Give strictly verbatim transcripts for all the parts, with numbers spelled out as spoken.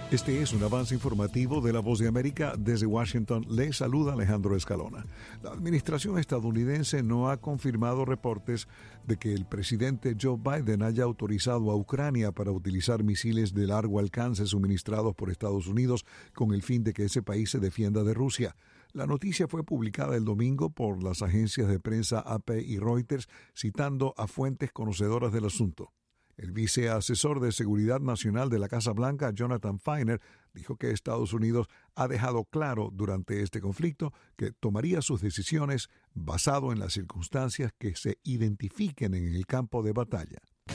Este es un avance informativo de La Voz de América. Desde Washington le saluda Alejandro Escalona. La administración estadounidense no ha confirmado reportes de que el presidente Joe Biden haya autorizado a Ucrania para utilizar misiles de largo alcance suministrados por Estados Unidos con el fin de que ese país se defienda de Rusia. La noticia fue publicada el domingo por las agencias de prensa A P y Reuters, citando a fuentes conocedoras del asunto. El viceasesor de Seguridad Nacional de la Casa Blanca, Jonathan Feiner, dijo que Estados Unidos ha dejado claro durante este conflicto que tomaría sus decisiones basado en las circunstancias que se identifiquen en el campo de batalla.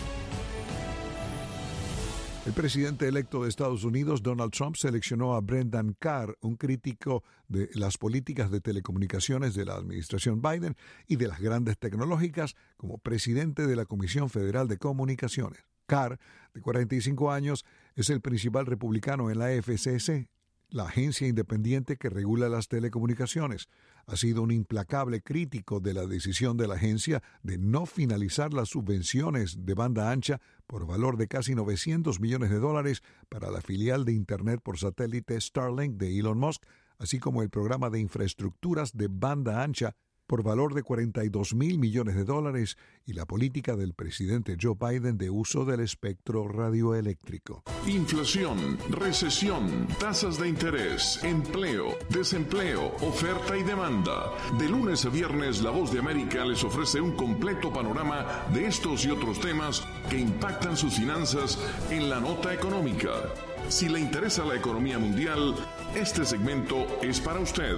El presidente electo de Estados Unidos, Donald Trump, seleccionó a Brendan Carr, un crítico de las políticas de telecomunicaciones de la administración Biden y de las grandes tecnológicas, como presidente de la Comisión Federal de Comunicaciones. Carr, de cuarenta y cinco años, es el principal republicano en la F C C, la agencia independiente que regula las telecomunicaciones. Ha sido un implacable crítico de la decisión de la agencia de no finalizar las subvenciones de banda ancha por valor de casi novecientos millones de dólares para la filial de Internet por satélite Starlink de Elon Musk, así como el programa de infraestructuras de banda ancha por valor de cuarenta y dos mil millones de dólares y la política del presidente Joe Biden de uso del espectro radioeléctrico. Inflación, recesión, tasas de interés, empleo, desempleo, oferta y demanda. De lunes a viernes, La Voz de América les ofrece un completo panorama de estos y otros temas que impactan sus finanzas en la nota económica. Si le interesa la economía mundial, este segmento es para usted.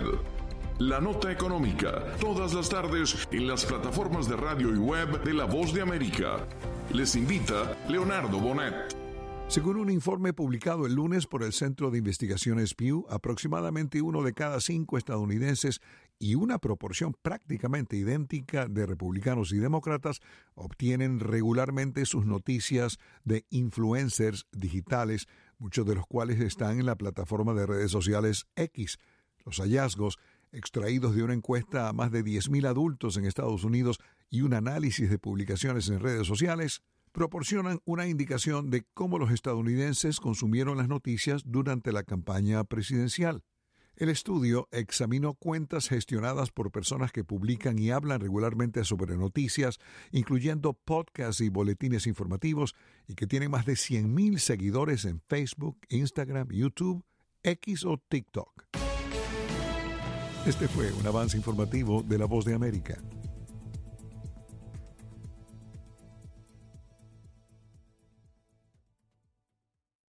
La Nota Económica, todas las tardes en las plataformas de radio y web de La Voz de América. Les invita Leonardo Bonet. Según un informe publicado el lunes por el Centro de Investigaciones Pew, aproximadamente uno de cada cinco estadounidenses y una proporción prácticamente idéntica de republicanos y demócratas obtienen regularmente sus noticias de influencers digitales, muchos de los cuales están en la plataforma de redes sociales X. Los hallazgos, extraídos de una encuesta a más de diez mil adultos en Estados Unidos y un análisis de publicaciones en redes sociales, proporcionan una indicación de cómo los estadounidenses consumieron las noticias durante la campaña presidencial. El estudio examinó cuentas gestionadas por personas que publican y hablan regularmente sobre noticias, incluyendo podcasts y boletines informativos, y que tienen más de cien mil seguidores en Facebook, Instagram, YouTube, X o TikTok. Este fue un avance informativo de La Voz de América.